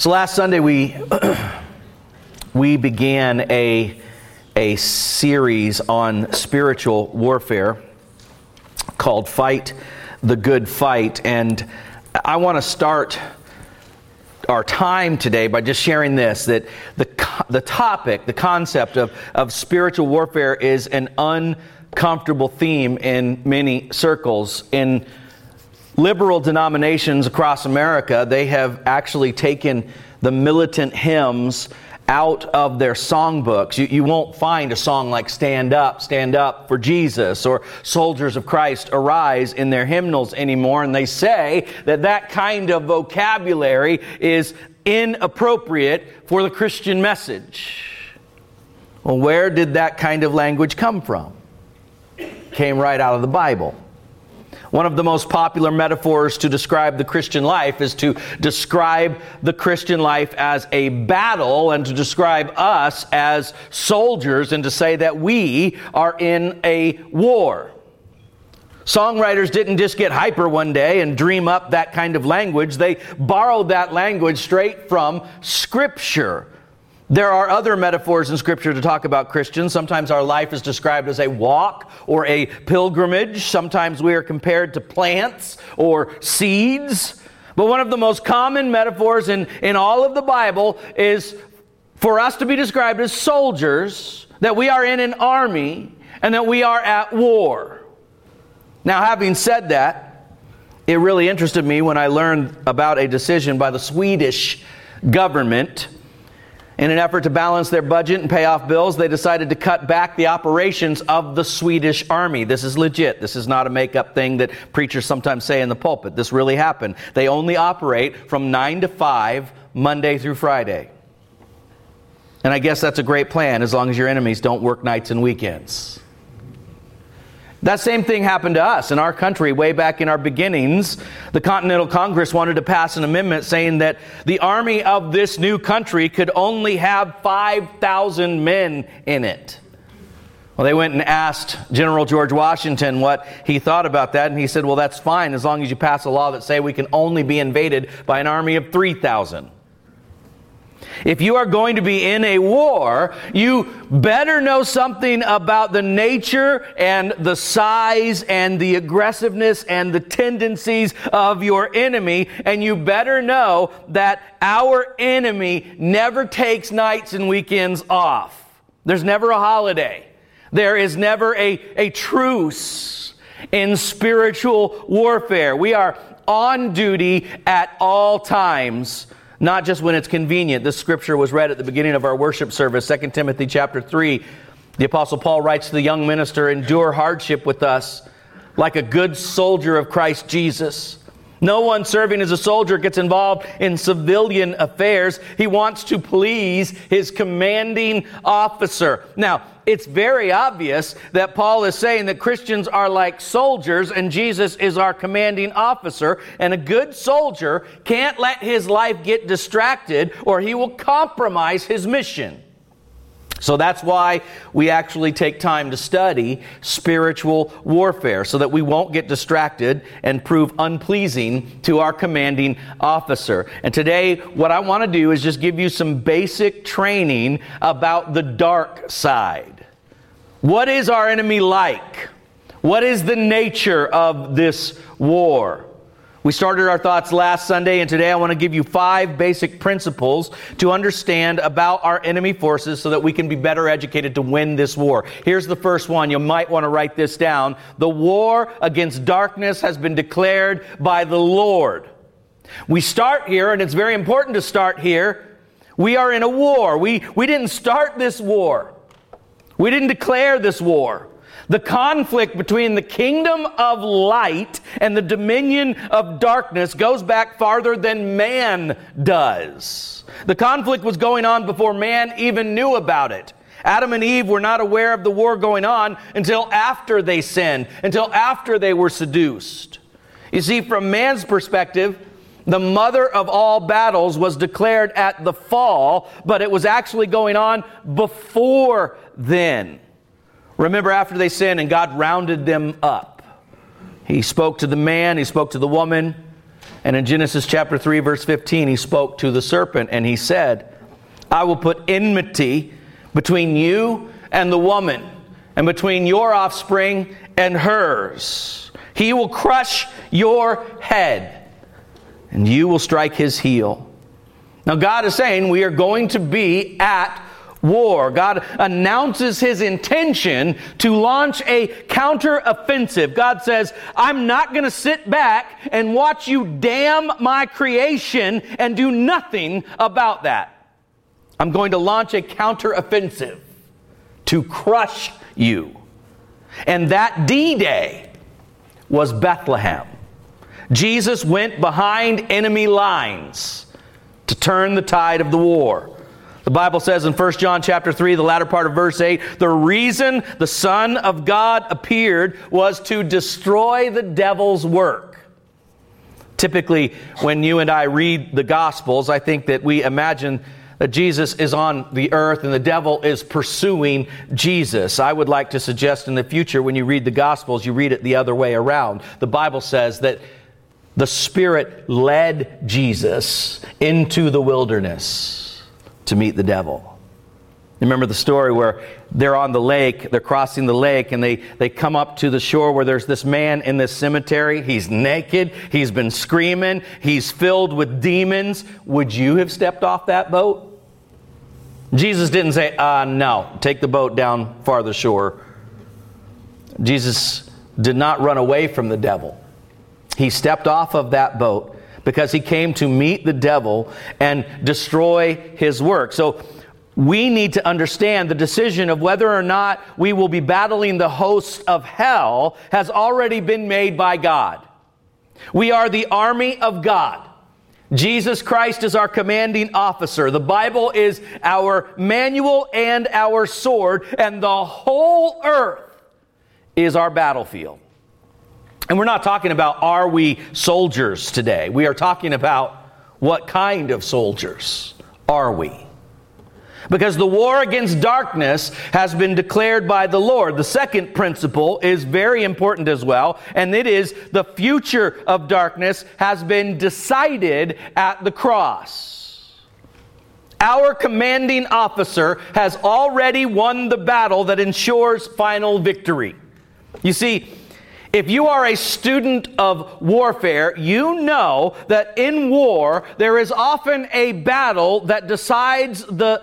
So last Sunday we began a series on spiritual warfare called Fight the Good Fight. And I want to start our time today by just sharing this, that the topic, the concept of spiritual warfare is an uncomfortable theme in many circles. In liberal denominations across America, they have actually taken the militant hymns out of their songbooks. You won't find a song like stand up for Jesus, or Soldiers of Christ, Arise in their hymnals anymore. And they say that kind of vocabulary is inappropriate for the Christian message. Well, where did that kind of language come from? It came right out of the Bible. One of the most popular metaphors to describe the Christian life is to describe the Christian life as a battle, and to describe us as soldiers, and to say that we are in a war. Songwriters didn't just get hyper one day and dream up that kind of language. They borrowed that language straight from Scripture. There are other metaphors in Scripture to talk about Christians. Sometimes our life is described as a walk or a pilgrimage. Sometimes we are compared to plants or seeds. But one of the most common metaphors in all of the Bible is for us to be described as soldiers, that we are in an army, and that we are at war. Now, having said that, it really interested me when I learned about a decision by the Swedish government. In an effort to balance their budget and pay off bills, they decided to cut back the operations of the Swedish army. This is legit. This is not a make-up thing that preachers sometimes say in the pulpit. This really happened. They only operate from 9 to 5, Monday through Friday. And I guess that's a great plan, as long as your enemies don't work nights and weekends. That same thing happened to us in our country way back in our beginnings. The Continental Congress wanted to pass an amendment saying that the army of this new country could only have 5,000 men in it. Well, they went and asked General George Washington what he thought about that, and he said, well, that's fine as long as you pass a law that say we can only be invaded by an army of 3,000. If you are going to be in a war, you better know something about the nature and the size and the aggressiveness and the tendencies of your enemy. And you better know that our enemy never takes nights and weekends off. There's never a holiday. There is never a truce in spiritual warfare. We are on duty at all times, not just when it's convenient. This scripture was read at the beginning of our worship service, 2 Timothy chapter 3. The Apostle Paul writes to the young minister, endure hardship with us like a good soldier of Christ Jesus. No one serving as a soldier gets involved in civilian affairs. He wants to please his commanding officer. Now, it's very obvious that Paul is saying that Christians are like soldiers and Jesus is our commanding officer. And a good soldier can't let his life get distracted or he will compromise his mission. So that's why we actually take time to study spiritual warfare, so that we won't get distracted and prove unpleasing to our commanding officer. And today, what I want to do is just give you some basic training about the dark side. What is our enemy like? What is the nature of this war? We started our thoughts last Sunday, and today I want to give you 5 basic principles to understand about our enemy forces so that we can be better educated to win this war. Here's the first one. You might want to write this down. The war against darkness has been declared by the Lord. We start here, and it's very important to start here. We are in a war. We didn't start this war. We didn't declare this war. The conflict between the kingdom of light and the dominion of darkness goes back farther than man does. The conflict was going on before man even knew about it. Adam and Eve were not aware of the war going on until after they sinned, until after they were seduced. You see, from man's perspective, the mother of all battles was declared at the fall, but it was actually going on before then. Remember, after they sinned and God rounded them up, He spoke to the man, He spoke to the woman, And in Genesis chapter 3, verse 15, he spoke to the serpent and he said, I will put enmity between you and the woman, and between your offspring and hers. He will crush your head, and you will strike his heel. Now God is saying we are going to be at war. God announces his intention to launch a counteroffensive. God says, I'm not going to sit back and watch you damn my creation and do nothing about that. I'm going to launch a counteroffensive to crush you. And that D-Day was Bethlehem. Jesus went behind enemy lines to turn the tide of the war. The Bible says in 1 John chapter 3, the latter part of verse 8, the reason the Son of God appeared was to destroy the devil's work. Typically, when you and I read the Gospels, I think that we imagine that Jesus is on the earth and the devil is pursuing Jesus. I would like to suggest in the future when you read the Gospels, you read it the other way around. The Bible says that the Spirit led Jesus into the wilderness to meet the devil. You remember the story where they're on the lake, they're crossing the lake, and they come up to the shore where there's this man in this cemetery. He's naked, he's been screaming, he's filled with demons. Would you have stepped off that boat? Jesus didn't say, no, take the boat down farther shore. Jesus did not run away from the devil. He stepped off of that boat because he came to meet the devil and destroy his work. So we need to understand the decision of whether or not we will be battling the hosts of hell has already been made by God. We are the army of God. Jesus Christ is our commanding officer. The Bible is our manual and our sword, and the whole earth is our battlefield. And we're not talking about are we soldiers today. We are talking about what kind of soldiers are we? Because the war against darkness has been declared by the Lord. The second principle is very important as well, and it is the future of darkness has been decided at the cross. Our commanding officer has already won the battle that ensures final victory. You see, if you are a student of warfare, you know that in war there is often a battle that decides the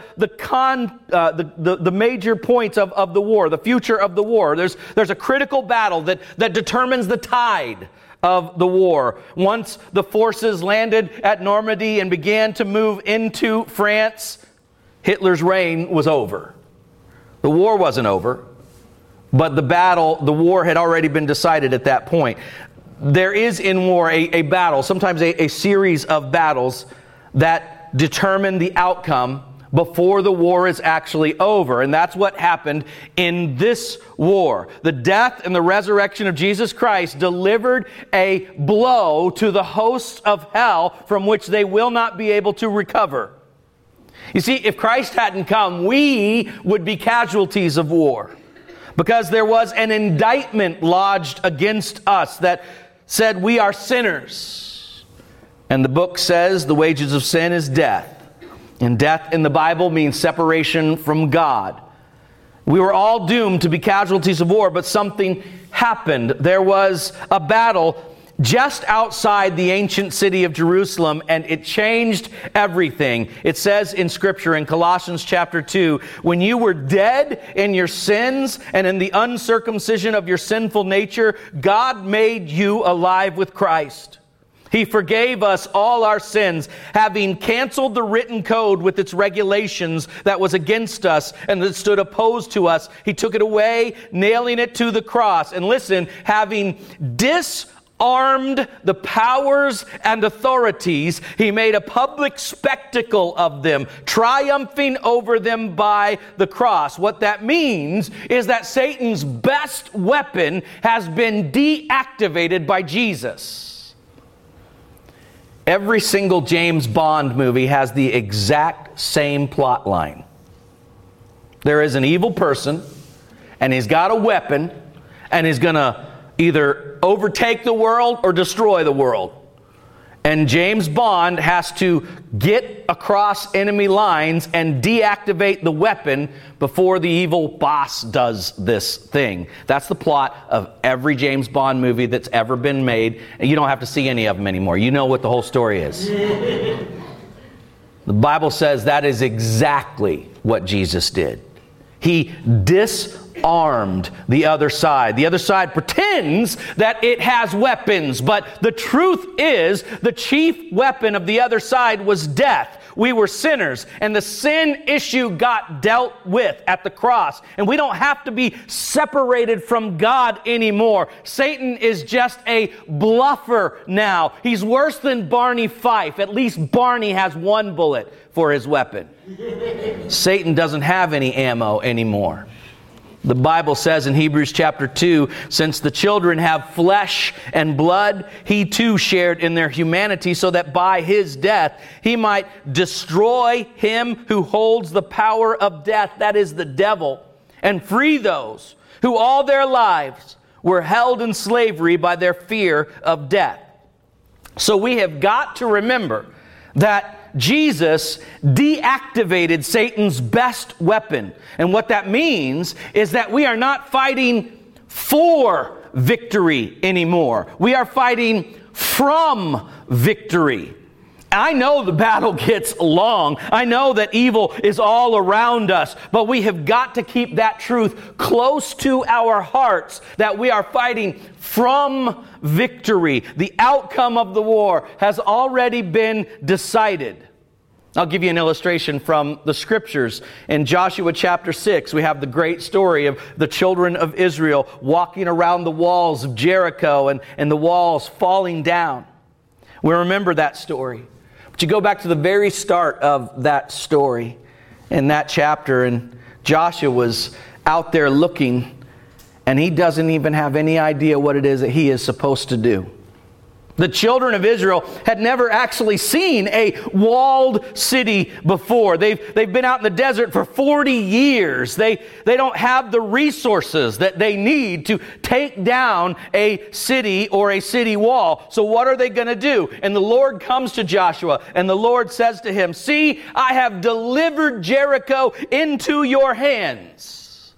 major points of the war, the future of the war. There's a critical battle that determines the tide of the war. Once the forces landed at Normandy and began to move into France, Hitler's reign was over. The war wasn't over. But the war had already been decided at that point. There is in war a battle, sometimes a series of battles that determine the outcome before the war is actually over. And that's what happened in this war. The death and the resurrection of Jesus Christ delivered a blow to the hosts of hell from which they will not be able to recover. You see, if Christ hadn't come, we would be casualties of war. Because there was an indictment lodged against us that said we are sinners. And the book says the wages of sin is death. And death in the Bible means separation from God. We were all doomed to be casualties of war, but something happened. There was a battle just outside the ancient city of Jerusalem, and it changed everything. It says in Scripture in Colossians chapter 2, when you were dead in your sins and in the uncircumcision of your sinful nature, God made you alive with Christ. He forgave us all our sins, having canceled the written code with its regulations that was against us and that stood opposed to us. He took it away, nailing it to the cross. And listen, having disarmed the powers and authorities, he made a public spectacle of them, triumphing over them by the cross. What that means is that Satan's best weapon has been deactivated by Jesus. Every single James Bond movie has the exact same plot line. There is an evil person, and he's got a weapon, and he's going to either overtake the world or destroy the world. And James Bond has to get across enemy lines and deactivate the weapon before the evil boss does this thing. That's the plot of every James Bond movie that's ever been made. And you don't have to see any of them anymore. You know what the whole story is. The Bible says that is exactly what Jesus did. He disarmed the other side. The other side pretends that it has weapons, but the truth is the chief weapon of the other side was death. We were sinners, and the sin issue got dealt with at the cross. And we don't have to be separated from God anymore. Satan is just a bluffer now. He's worse than Barney Fife. At least Barney has one bullet for his weapon. Satan doesn't have any ammo anymore. The Bible says in Hebrews chapter 2, since the children have flesh and blood, he too shared in their humanity, so that by his death he might destroy him who holds the power of death, that is the devil, and free those who all their lives were held in slavery by their fear of death. So we have got to remember that Jesus deactivated Satan's best weapon. And what that means is that we are not fighting for victory anymore. We are fighting from victory. I know the battle gets long. I know that evil is all around us, but we have got to keep that truth close to our hearts, that we are fighting from victory. The outcome of the war has already been decided. I'll give you an illustration from the scriptures. In Joshua chapter 6, we have the great story of the children of Israel walking around the walls of Jericho and the walls falling down. We remember that story. But you go back to the very start of that story in that chapter, and Joshua was out there looking, and he doesn't even have any idea what it is that he is supposed to do. The children of Israel had never actually seen a walled city before. They've been out in the desert for 40 years. They don't have the resources that they need to take down a city or a city wall. So what are they going to do? And the Lord comes to Joshua, and the Lord says to him, "See, I have delivered Jericho into your hands."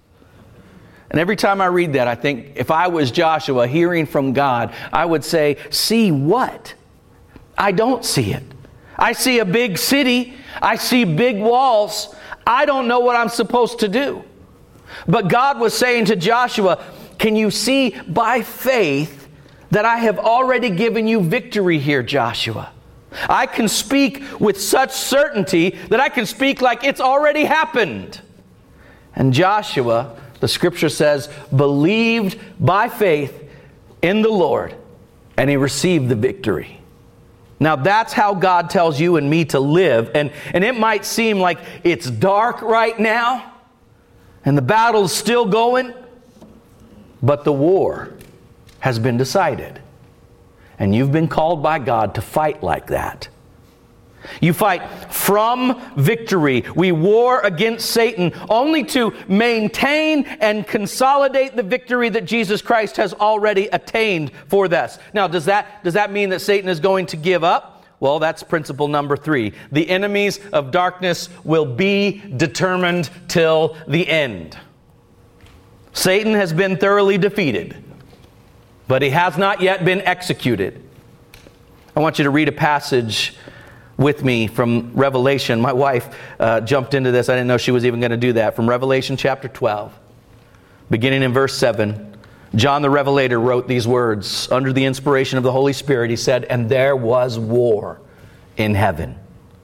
And every time I read that, I think if I was Joshua hearing from God, I would say, see what? I don't see it. I see a big city. I see big walls. I don't know what I'm supposed to do. But God was saying to Joshua, can you see by faith that I have already given you victory here, Joshua? I can speak with such certainty that I can speak like it's already happened. And Joshua, the scripture says, believed by faith in the Lord, and he received the victory. Now that's how God tells you and me to live. And it might seem like it's dark right now, and the battle's still going, but the war has been decided. And you've been called by God to fight like that. You fight from victory. We war against Satan only to maintain and consolidate the victory that Jesus Christ has already attained for us. Now, does that mean that Satan is going to give up? Well, that's principle number 3. The enemies of darkness will be determined till the end. Satan has been thoroughly defeated, but he has not yet been executed. I want you to read a passage with me from Revelation. My wife jumped into this. I didn't know she was even going to do that. From Revelation chapter 12, beginning in verse 7, John the Revelator wrote these words under the inspiration of the Holy Spirit. He said, "And there was war in heaven.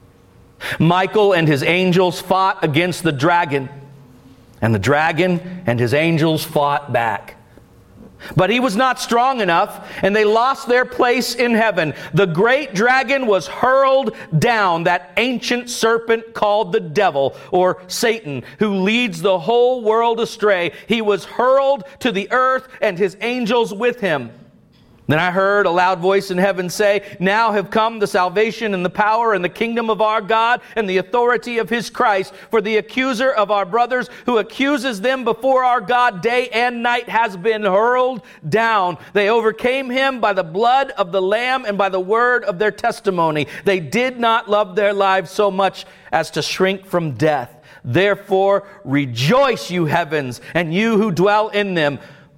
Michael and his angels fought against the dragon, and the dragon and his angels fought back. But he was not strong enough, and they lost their place in heaven. The great dragon was hurled down, that ancient serpent called the devil, or Satan, who leads the whole world astray. He was hurled to the earth, and his angels with him. Then I heard a loud voice in heaven say, "Now have come the salvation and the power and the kingdom of our God and the authority of His Christ. For the accuser of our brothers who accuses them before our God day and night has been hurled down. They overcame him by the blood of the Lamb and by the word of their testimony. They did not love their lives so much as to shrink from death. Therefore rejoice, you heavens, and you who dwell in them.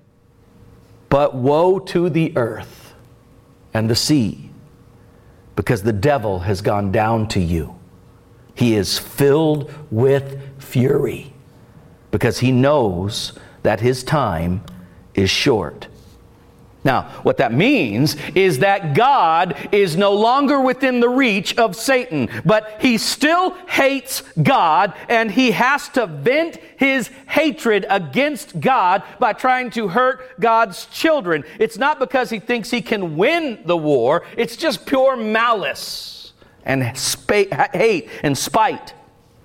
But woe to the earth and the sea, because the devil has gone down to you. He is filled with fury, because he knows that his time is short." Now, what that means is that God is no longer within the reach of Satan, but he still hates God, and he has to vent his hatred against God by trying to hurt God's children. It's not because he thinks he can win the war, it's just pure malice and hate and spite.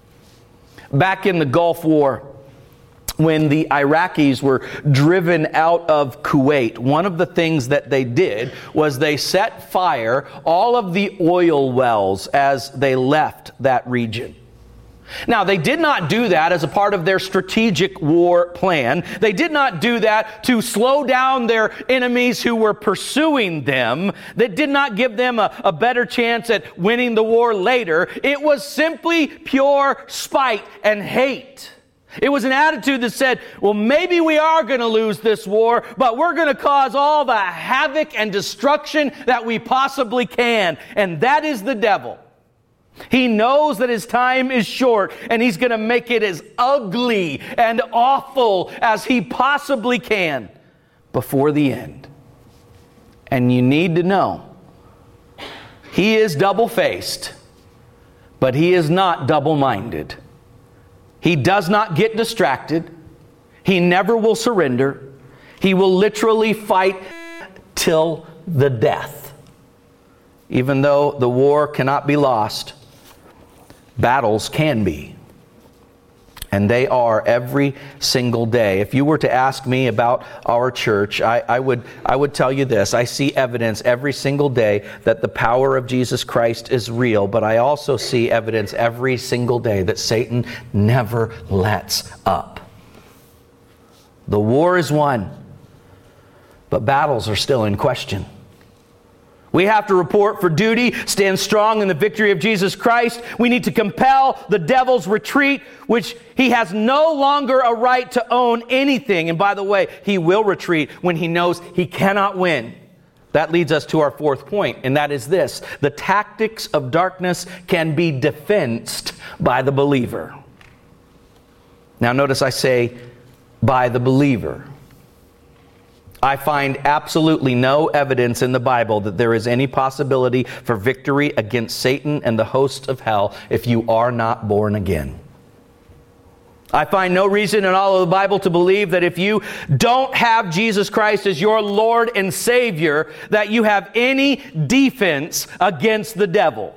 Back in the Gulf War, when the Iraqis were driven out of Kuwait, one of the things that they did was they set fire all of the oil wells as they left that region. Now, they did not do that as a part of their strategic war plan. They did not do that to slow down their enemies who were pursuing them. They did not give them a better chance at winning the war later. It was simply pure spite and hate. It was an attitude that said, well, maybe we are going to lose this war, but we're going to cause all the havoc and destruction that we possibly can. And that is the devil. He knows that his time is short, and he's going to make it as ugly and awful as he possibly can before the end. And you need to know, he is double-faced, but he is not double-minded. He does not get distracted. He never will surrender. He will literally fight till the death. Even though the war cannot be lost, battles can be. And they are every single day. If you were to ask me about our church, I would tell you this. I see evidence every single day that the power of Jesus Christ is real, but I also see evidence every single day that Satan never lets up. The war is won, but battles are still in question. We have to report for duty, stand strong in the victory of Jesus Christ. We need to compel the devil's retreat, which he has no longer a right to own anything. And by the way, he will retreat when he knows he cannot win. That leads us to our fourth point, and that is this: the tactics of darkness can be defensed by the believer. Now notice I say by the believer. I find absolutely no evidence in the Bible that there is any possibility for victory against Satan and the hosts of hell if you are not born again. I find no reason in all of the Bible to believe that if you don't have Jesus Christ as your Lord and Savior, that you have any defense against the devil.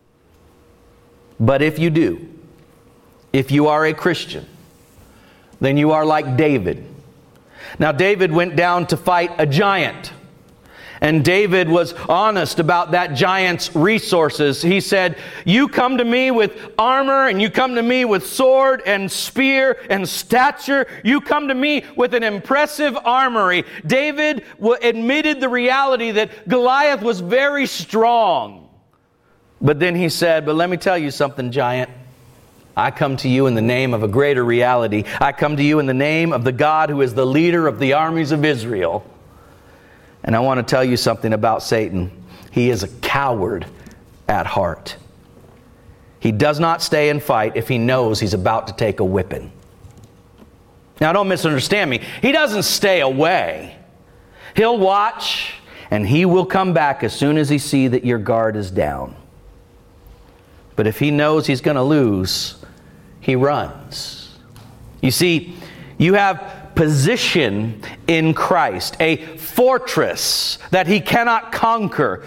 But if you do, if you are a Christian, then you are like David. Now, David went down to fight a giant. And David was honest about that giant's resources. He said, you come to me with armor, and you come to me with sword and spear and stature. You come to me with an impressive armory. David admitted the reality that Goliath was very strong. But then he said, but let me tell you something, giant. I come to you in the name of a greater reality. I come to you in the name of the God who is the leader of the armies of Israel. And I want to tell you something about Satan. He is a coward at heart. He does not stay and fight if he knows he's about to take a whipping. Now, don't misunderstand me. He doesn't stay away. He'll watch, and he will come back as soon as he sees that your guard is down. But if he knows he's going to lose, he runs. You see, you have position in Christ, a fortress that he cannot conquer,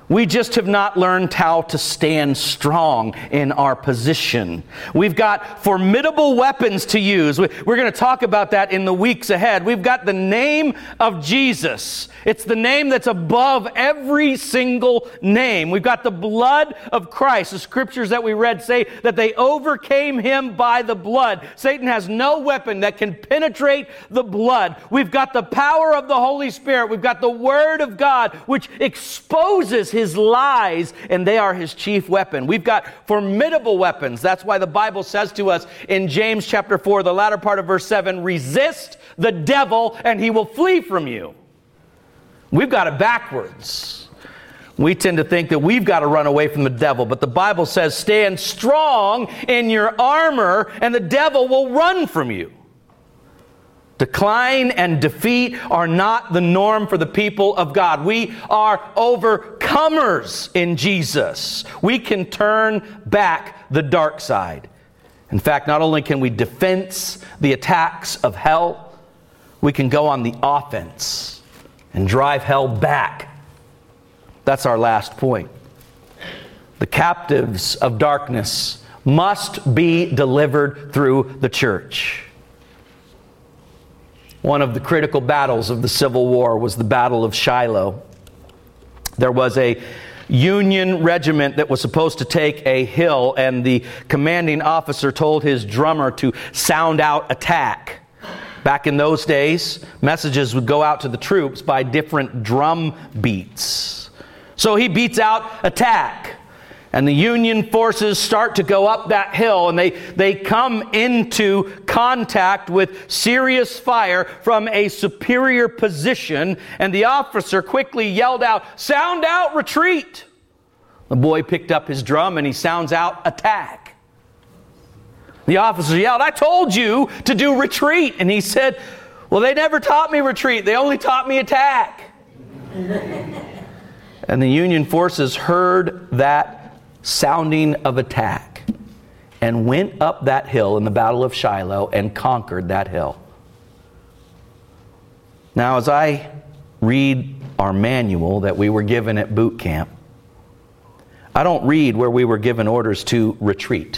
We just have not learned how to stand strong in our position. We've got formidable weapons to use. We're going to talk about that in the weeks ahead. We've got the name of Jesus. It's the name that's above every single name. We've got the blood of Christ. The scriptures that we read say that they overcame him by the blood. Satan has no weapon that can penetrate the blood. We've got the power of the Holy Spirit. We've got the Word of God, which exposes his lies, and they are his chief weapon. We've got formidable weapons. That's why the Bible says to us in James chapter 4, the latter part of verse 7, resist the devil and he will flee from you. We've got it backwards. We tend to think that we've got to run away from the devil, but the Bible says stand strong in your armor and the devil will run from you. Decline and defeat are not the norm for the people of God. We are overcomers in Jesus. We can turn back the dark side. In fact, not only can we defense the attacks of hell, we can go on the offense and drive hell back. That's our last point. The captives of darkness must be delivered through the church. One of the critical battles of the Civil War was the Battle of Shiloh. There was a Union regiment that was supposed to take a hill, and the commanding officer told his drummer to sound out attack. Back in those days, messages would go out to the troops by different drum beats. So he beats out attack. And the Union forces start to go up that hill, and they come into contact with serious fire from a superior position, and the officer quickly yelled out, "Sound out retreat!" The boy picked up his drum and he sounds out attack. The officer yelled, "I told you to do retreat!" And he said, "Well, they never taught me retreat. They only taught me attack." And the Union forces heard that sounding of attack and went up that hill in the Battle of Shiloh and conquered that hill. Now, as I read our manual that we were given at boot camp, I don't read where we were given orders to retreat.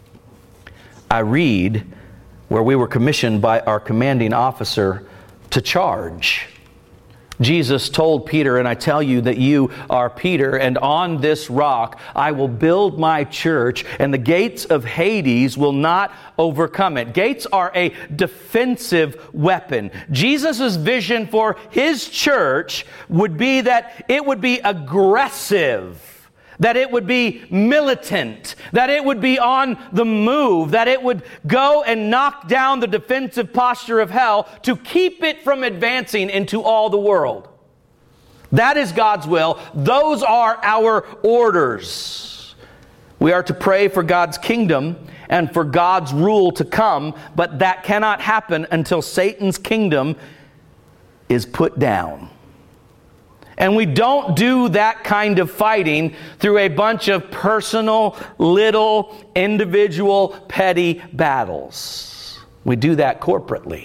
I read where we were commissioned by our commanding officer to charge. Jesus told Peter, "And I tell you that you are Peter, and on this rock I will build my church, and the gates of Hades will not overcome it." Gates are a defensive weapon. Jesus' vision for his church would be that it would be aggressive, that it would be militant, that it would be on the move, that it would go and knock down the defensive posture of hell to keep it from advancing into all the world. That is God's will. Those are our orders. We are to pray for God's kingdom and for God's rule to come, but that cannot happen until Satan's kingdom is put down. And we don't do that kind of fighting through a bunch of personal, little, individual, petty battles. We do that corporately.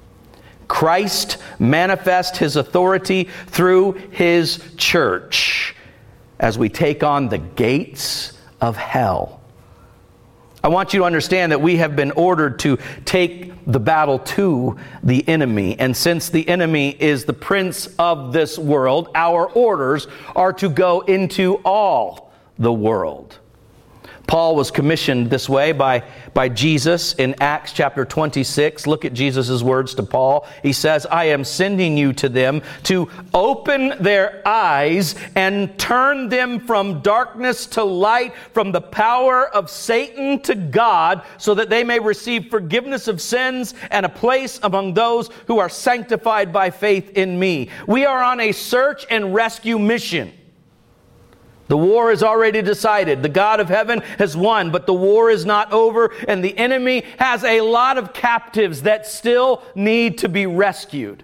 Christ manifests his authority through his church as we take on the gates of hell. I want you to understand that we have been ordered to take the battle to the enemy. And since the enemy is the prince of this world, our orders are to go into all the world. Paul was commissioned this way by Jesus in Acts chapter 26. Look at Jesus' words to Paul. He says, "I am sending you to them to open their eyes and turn them from darkness to light, from the power of Satan to God, so that they may receive forgiveness of sins and a place among those who are sanctified by faith in me." We are on a search and rescue mission. The war is already decided. The God of heaven has won, but the war is not over, and the enemy has a lot of captives that still need to be rescued.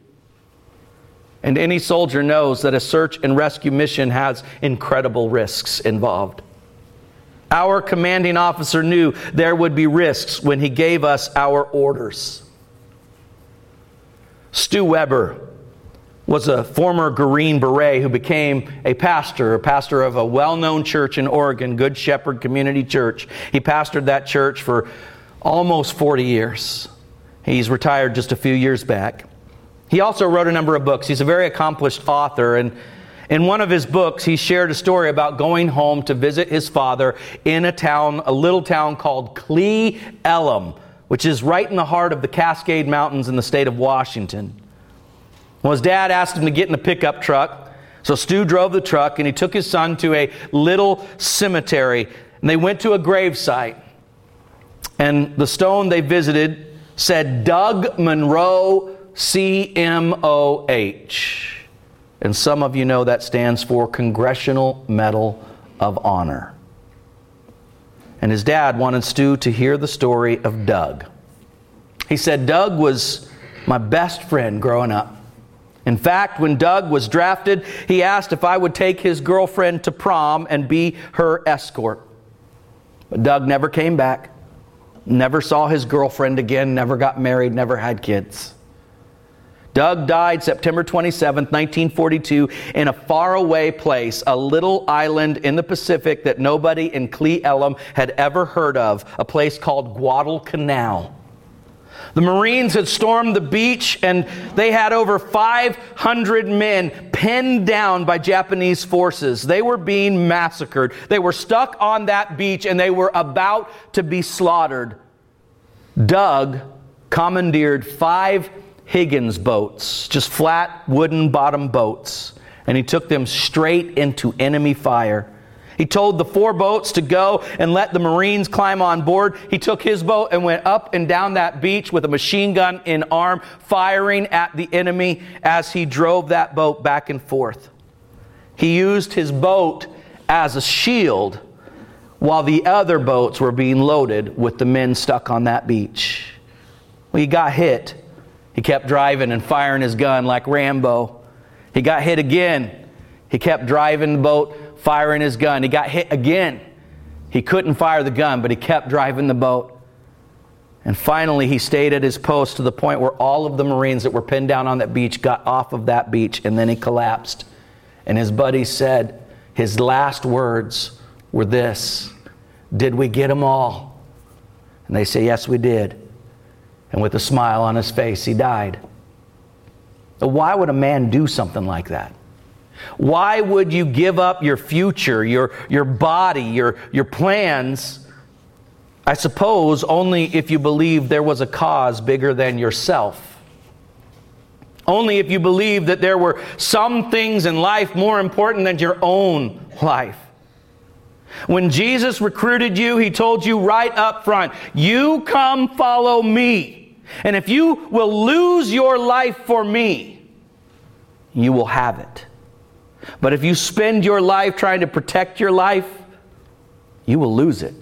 And any soldier knows that a search and rescue mission has incredible risks involved. Our commanding officer knew there would be risks when he gave us our orders. Stu Weber was a former Green Beret who became a pastor of a well-known church in Oregon, Good Shepherd Community Church. He pastored that church for almost 40 years. He's retired just a few years back. He also wrote a number of books. He's a very accomplished author, and in one of his books, he shared a story about going home to visit his father in a little town called Cle Elum, which is right in the heart of the Cascade Mountains in the state of Washington. Well, his dad asked him to get in the pickup truck, so Stu drove the truck, and he took his son to a little cemetery, and they went to a gravesite. And the stone they visited said Doug Monroe, CMOH. And some of you know that stands for Congressional Medal of Honor. And his dad wanted Stu to hear the story of Doug. He said, Doug was my best friend growing up. In fact, when Doug was drafted, he asked if I would take his girlfriend to prom and be her escort. But Doug never came back, never saw his girlfriend again, never got married, never had kids. Doug died September 27th, 1942, in a faraway place, a little island in the Pacific that nobody in Cle Elum had ever heard of, a place called Guadalcanal. The Marines had stormed the beach, and they had over 500 men pinned down by Japanese forces. They were being massacred. They were stuck on that beach, and they were about to be slaughtered. Doug commandeered 5 Higgins boats, just flat wooden bottom boats, and he took them straight into enemy fire. He told the 4 boats to go and let the Marines climb on board. He took his boat and went up and down that beach with a machine gun in arm, firing at the enemy as he drove that boat back and forth. He used his boat as a shield while the other boats were being loaded with the men stuck on that beach. Well, he got hit. He kept driving and firing his gun like Rambo. He got hit again. He kept driving the boat, firing his gun. He got hit again. He couldn't fire the gun, but he kept driving the boat. And finally, he stayed at his post to the point where all of the Marines that were pinned down on that beach got off of that beach, and then he collapsed. And his buddies said his last words were this: "Did we get them all?" And they say, "Yes, we did." And with a smile on his face, he died. Why would a man do something like that? Why would you give up your future, your body, your plans? I suppose only if you believe there was a cause bigger than yourself. Only if you believe that there were some things in life more important than your own life. When Jesus recruited you, He told you right up front, you come follow me. And if you will lose your life for me, you will have it. But if you spend your life trying to protect your life, you will lose it.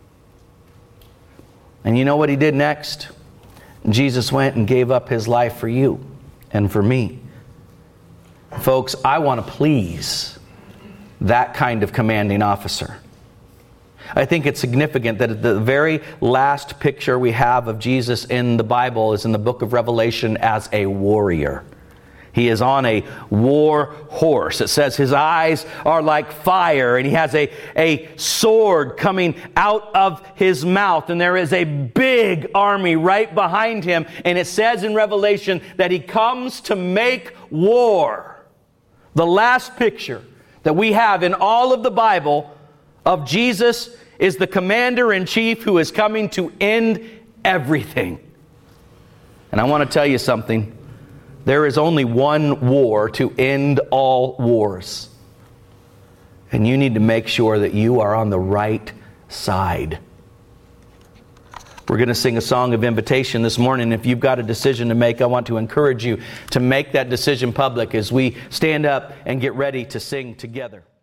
And you know what He did next? Jesus went and gave up His life for you and for me. Folks, I want to please that kind of commanding officer. I think it's significant that the very last picture we have of Jesus in the Bible is in the book of Revelation as a warrior. He is on a war horse. It says his eyes are like fire, and he has a sword coming out of his mouth, and there is a big army right behind him. And it says in Revelation that he comes to make war. The last picture that we have in all of the Bible of Jesus is the commander-in-chief who is coming to end everything. And I want to tell you something. There is only one war to end all wars. And you need to make sure that you are on the right side. We're going to sing a song of invitation this morning. If you've got a decision to make, I want to encourage you to make that decision public as we stand up and get ready to sing together.